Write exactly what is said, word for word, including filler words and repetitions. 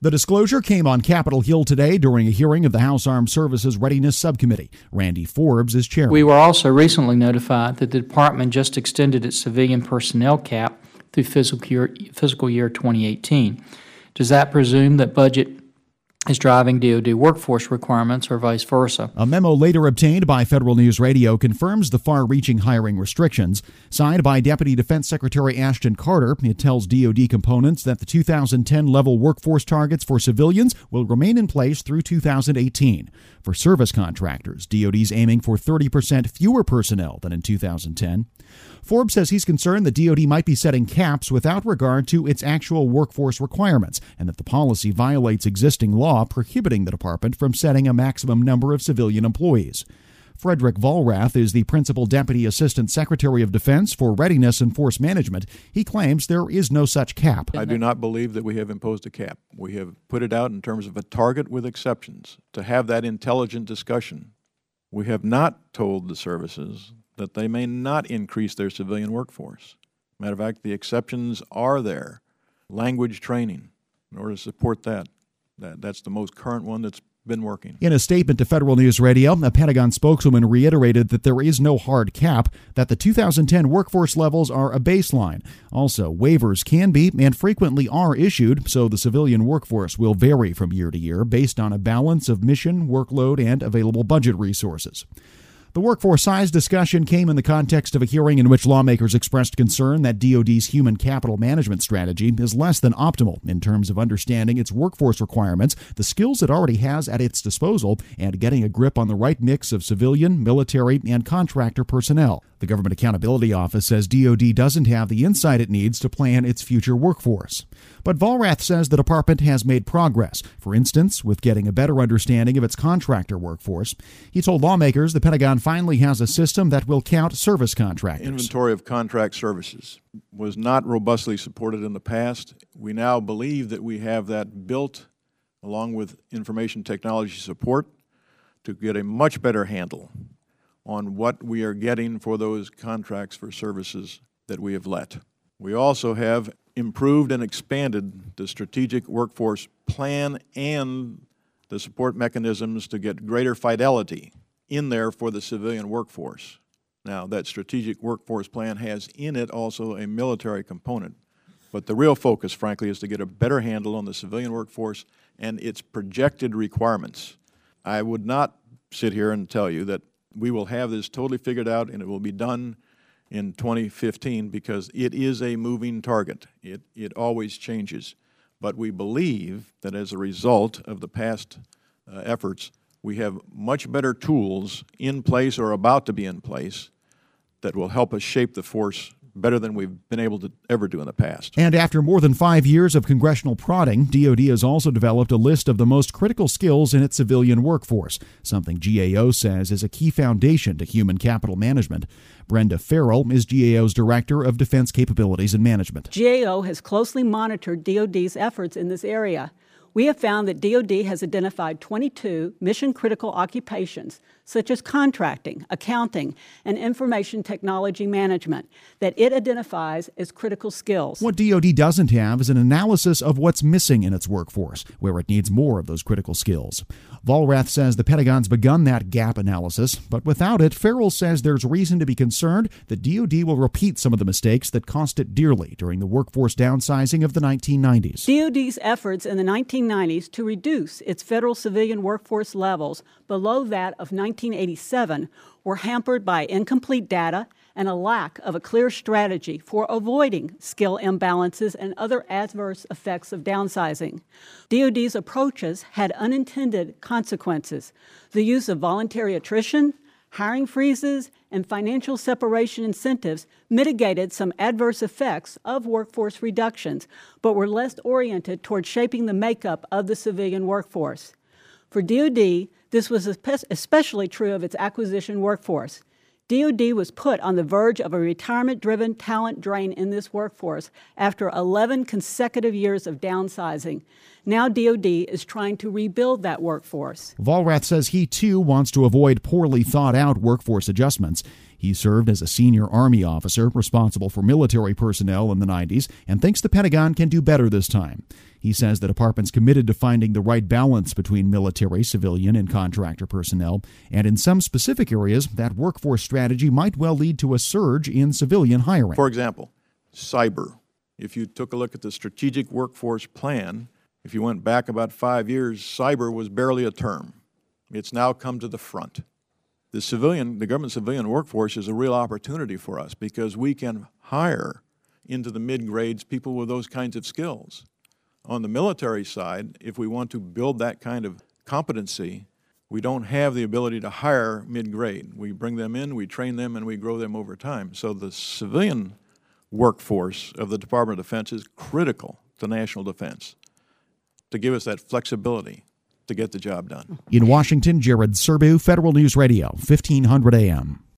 The disclosure came on Capitol Hill today during a hearing of the House Armed Services Readiness Subcommittee. Randy Forbes is chairman. We were also recently notified that the Department just extended its civilian personnel cap through fiscal year, fiscal year twenty eighteen. Does that presume that budget is driving D O D workforce requirements or vice versa? A memo later obtained by Federal News Radio confirms the far-reaching hiring restrictions. Signed by Deputy Defense Secretary Ashton Carter, it tells D O D components that the two thousand ten level workforce targets for civilians will remain in place through two thousand eighteen. For service contractors, D O D's aiming for thirty percent fewer personnel than in two thousand ten. Forbes says he's concerned that D O D might be setting caps without regard to its actual workforce requirements, and that the policy violates existing law prohibiting the department from setting a maximum number of civilian employees. Frederick Vollrath is the Principal Deputy Assistant Secretary of Defense for Readiness and Force Management. He claims there is no such cap. I do not believe that we have imposed a cap. We have put it out in terms of a target with exceptions to have that intelligent discussion. We have not told the services that they may not increase their civilian workforce. Matter of fact, the exceptions are there. Language training, in order to support that. That that's the most current one that's been working. In a statement to Federal News Radio, a Pentagon spokeswoman reiterated that there is no hard cap, that the two thousand ten workforce levels are a baseline. Also, waivers can be and frequently are issued, so the civilian workforce will vary from year to year based on a balance of mission, workload, and available budget resources. The workforce size discussion came in the context of a hearing in which lawmakers expressed concern that D O D's human capital management strategy is less than optimal in terms of understanding its workforce requirements, the skills it already has at its disposal, and getting a grip on the right mix of civilian, military, and contractor personnel. The Government Accountability Office says D O D doesn't have the insight it needs to plan its future workforce. But Vollrath says the department has made progress, for instance, with getting a better understanding of its contractor workforce. He told lawmakers the Pentagon finally has a system that will count service contractors. Inventory of contract services was not robustly supported in the past. We now believe that we have that built, along with information technology support, to get a much better handle on what we are getting for those contracts for services that we have let. We also have improved and expanded the strategic workforce plan and the support mechanisms to get greater fidelity in there for the civilian workforce. Now, that strategic workforce plan has in it also a military component, but the real focus, frankly, is to get a better handle on the civilian workforce and its projected requirements. I would not sit here and tell you that we will have this totally figured out and it will be done in twenty fifteen, because it is a moving target. It, it always changes. But we believe that as a result of the past uh, efforts, we have much better tools in place or about to be in place that will help us shape the force better than we've been able to ever do in the past. And after more than five years of congressional prodding, D O D has also developed a list of the most critical skills in its civilian workforce, something G A O says is a key foundation to human capital management. Brenda Farrell is G A O's Director of Defense Capabilities and Management. G A O has closely monitored D O D's efforts in this area. We have found that D O D has identified twenty-two mission-critical occupations, such as contracting, accounting, and information technology management, that it identifies as critical skills. What D O D doesn't have is an analysis of what's missing in its workforce, where it needs more of those critical skills. Vollrath says the Pentagon's begun that gap analysis, but without it, Farrell says there's reason to be concerned that D O D will repeat some of the mistakes that cost it dearly during the workforce downsizing of the nineteen nineties. D O D's efforts in the nineteen nineties to reduce its federal civilian workforce levels below that of nineteen eighty-seven were hampered by incomplete data and a lack of a clear strategy for avoiding skill imbalances and other adverse effects of downsizing. D O D's approaches had unintended consequences. The use of voluntary attrition, hiring freezes, and financial separation incentives mitigated some adverse effects of workforce reductions, but were less oriented toward shaping the makeup of the civilian workforce. For D O D, this was especially true of its acquisition workforce. D O D was put on the verge of a retirement-driven talent drain in this workforce after eleven consecutive years of downsizing. Now D O D is trying to rebuild that workforce. Vollrath says he, too, wants to avoid poorly thought-out workforce adjustments. He served as a senior Army officer responsible for military personnel in the nineties and thinks the Pentagon can do better this time. He says the department's committed to finding the right balance between military, civilian, and contractor personnel, and in some specific areas, that workforce strategy might well lead to a surge in civilian hiring. For example, cyber. If you took a look at the strategic workforce plan, if you went back about five years, cyber was barely a term. It's now come to the front. The civilian, the government civilian workforce is a real opportunity for us because we can hire into the mid-grades people with those kinds of skills. On the military side, if we want to build that kind of competency, we don't have the ability to hire mid-grade. We bring them in, we train them, and we grow them over time. So the civilian workforce of the Department of Defense is critical to national defense to give us that flexibility to get the job done. In Washington, Jared Serbu, Federal News Radio, fifteen hundred A M.